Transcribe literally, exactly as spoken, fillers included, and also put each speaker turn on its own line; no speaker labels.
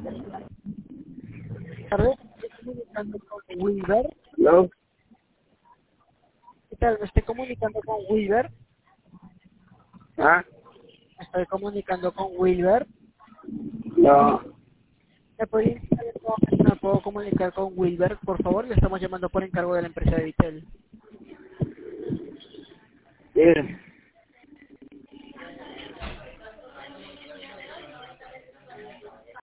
tardes, estoy comunicando con Wilber.
¿No?
¿Qué tal? Me estoy comunicando con Wilber.
¿Ah?
Me estoy comunicando con Wilber.
No.
¿Me podría indicar en qué momento me puedo comunicar con Wilber? Por favor, le estamos llamando por encargo de la empresa de Vitel.
Mire.